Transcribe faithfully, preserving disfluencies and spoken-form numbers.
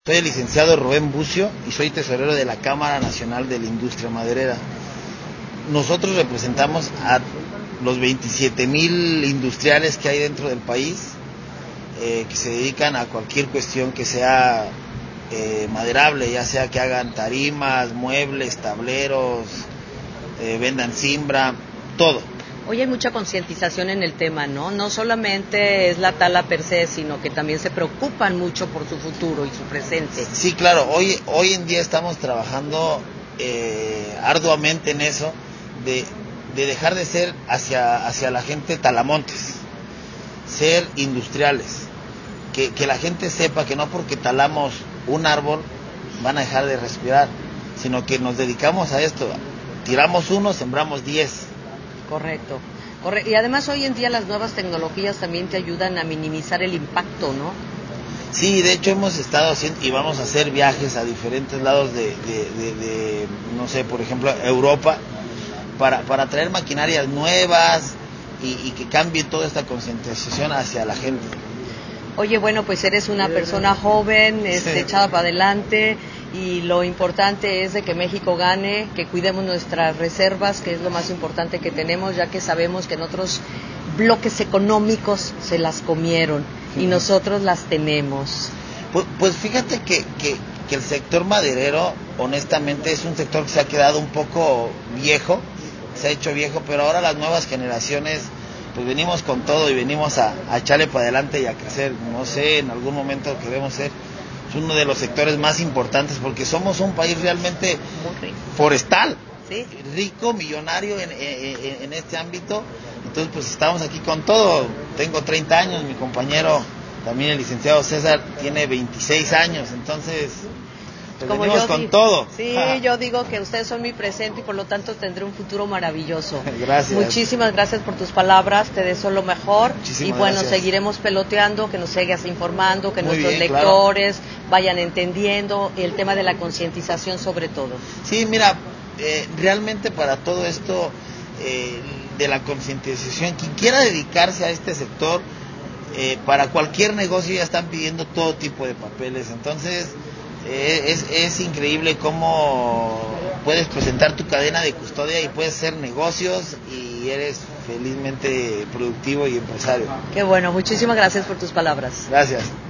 Soy el licenciado Rubén Bucio y soy tesorero de la Cámara Nacional de la Industria Maderera. Nosotros representamos a los veintisiete mil industriales que hay dentro del país, eh, que se dedican a cualquier cuestión que sea eh, maderable, ya sea que hagan tarimas, muebles, tableros, eh, vendan cimbra, todo. Hoy hay mucha concientización en el tema, ¿no? No solamente es la tala per se, sino que también se preocupan mucho por su futuro y su presente. Sí, claro, hoy, hoy en día estamos trabajando eh, arduamente en eso, de, de dejar de ser hacia, hacia la gente talamontes, ser industriales, que, que la gente sepa que no porque talamos un árbol van a dejar de respirar, sino que nos dedicamos a esto, tiramos uno, sembramos diez. Correcto. Correcto. Y además hoy en día las nuevas tecnologías también te ayudan a minimizar el impacto, ¿no? Sí, de hecho hemos estado haciendo y vamos a hacer viajes a diferentes lados de, de, de, de no sé, por ejemplo, Europa, para, para traer maquinarias nuevas y, y que cambie toda esta concientización hacia la gente. Oye, bueno, pues eres una persona joven, este, sí. echada para adelante, y lo importante es de que México gane, que cuidemos nuestras reservas, que es lo más importante que tenemos, ya que sabemos que en otros bloques económicos se las comieron y nosotros las tenemos. Pues, pues fíjate que, que, que el sector maderero, honestamente, es un sector que se ha quedado un poco viejo, se ha hecho viejo, pero ahora las nuevas generaciones, pues venimos con todo y venimos a, a echarle para adelante y a crecer. No sé, en algún momento queremos ser uno de los sectores más importantes porque somos un país realmente forestal, ¿sí? Rico, millonario en, en, en este ámbito. Entonces pues estamos aquí con todo. Tengo treinta años, mi compañero también el licenciado César tiene veintiséis años, entonces pues Como venimos yo con di- todo. Sí, yo digo que ustedes son mi presente y por lo tanto tendré un futuro maravilloso. Gracias. Muchísimas gracias por tus palabras, te deseo lo mejor. Muchísimas y bueno, gracias. seguiremos peloteando, que nos sigas informando, que Muy nuestros bien, lectores vayan entendiendo el tema de la concientización sobre todo. Sí, mira, eh, realmente para todo esto eh, de la concientización, quien quiera dedicarse a este sector, eh, para cualquier negocio ya están pidiendo todo tipo de papeles, entonces eh, es, es increíble cómo puedes presentar tu cadena de custodia y puedes hacer negocios y eres felizmente productivo y empresario. Qué bueno, muchísimas gracias por tus palabras. Gracias.